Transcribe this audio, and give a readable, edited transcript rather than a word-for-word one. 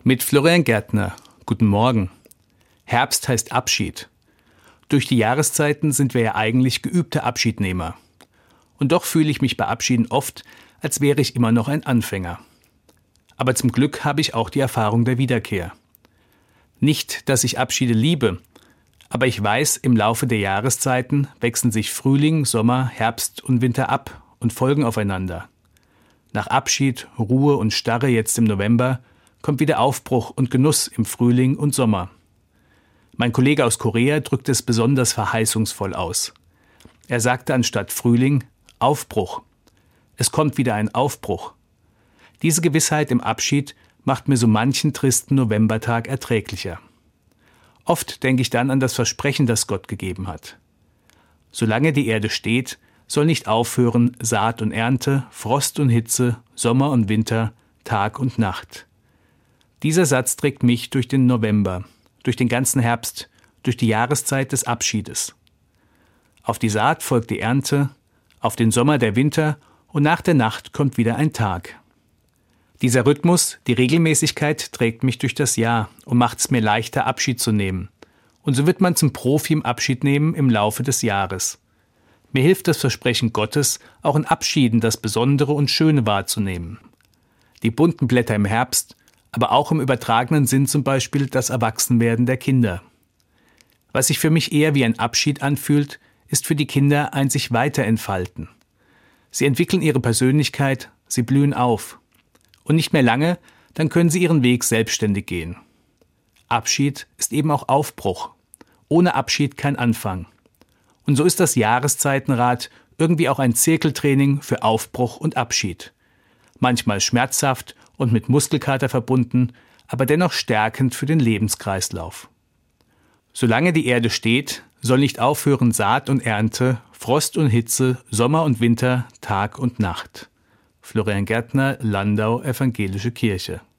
Mit Florian Gärtner. Guten Morgen. Herbst heißt Abschied. Durch die Jahreszeiten sind wir ja eigentlich geübte Abschiednehmer. Und doch fühle ich mich bei Abschieden oft, als wäre ich immer noch ein Anfänger. Aber zum Glück habe ich auch die Erfahrung der Wiederkehr. Nicht, dass ich Abschiede liebe, aber ich weiß, im Laufe der Jahreszeiten wechseln sich Frühling, Sommer, Herbst und Winter ab und folgen aufeinander. Nach Abschied, Ruhe und Starre jetzt im November kommt wieder Aufbruch und Genuss im Frühling und Sommer. Mein Kollege aus Korea drückt es besonders verheißungsvoll aus. Er sagte anstatt Frühling Aufbruch. Es kommt wieder ein Aufbruch. Diese Gewissheit im Abschied macht mir so manchen tristen Novembertag erträglicher. Oft denke ich dann an das Versprechen, das Gott gegeben hat. Solange die Erde steht, soll nicht aufhören Saat und Ernte, Frost und Hitze, Sommer und Winter, Tag und Nacht. Dieser Satz trägt mich durch den November, durch den ganzen Herbst, durch die Jahreszeit des Abschiedes. Auf die Saat folgt die Ernte, auf den Sommer der Winter und nach der Nacht kommt wieder ein Tag. Dieser Rhythmus, die Regelmäßigkeit trägt mich durch das Jahr und macht es mir leichter, Abschied zu nehmen. Und so wird man zum Profi im Abschied nehmen im Laufe des Jahres. Mir hilft das Versprechen Gottes, auch in Abschieden das Besondere und Schöne wahrzunehmen. Die bunten Blätter im Herbst, aber auch im übertragenen Sinn zum Beispiel das Erwachsenwerden der Kinder. Was sich für mich eher wie ein Abschied anfühlt, ist für die Kinder ein sich weiterentfalten. Sie entwickeln ihre Persönlichkeit, sie blühen auf. Und nicht mehr lange, dann können sie ihren Weg selbstständig gehen. Abschied ist eben auch Aufbruch. Ohne Abschied kein Anfang. Und so ist das Jahreszeitenrad irgendwie auch ein Zirkeltraining für Aufbruch und Abschied. Manchmal schmerzhaft und mit Muskelkater verbunden, aber dennoch stärkend für den Lebenskreislauf. Solange die Erde steht, soll nicht aufhören Saat und Ernte, Frost und Hitze, Sommer und Winter, Tag und Nacht. Florian Gärtner, Landau, Evangelische Kirche.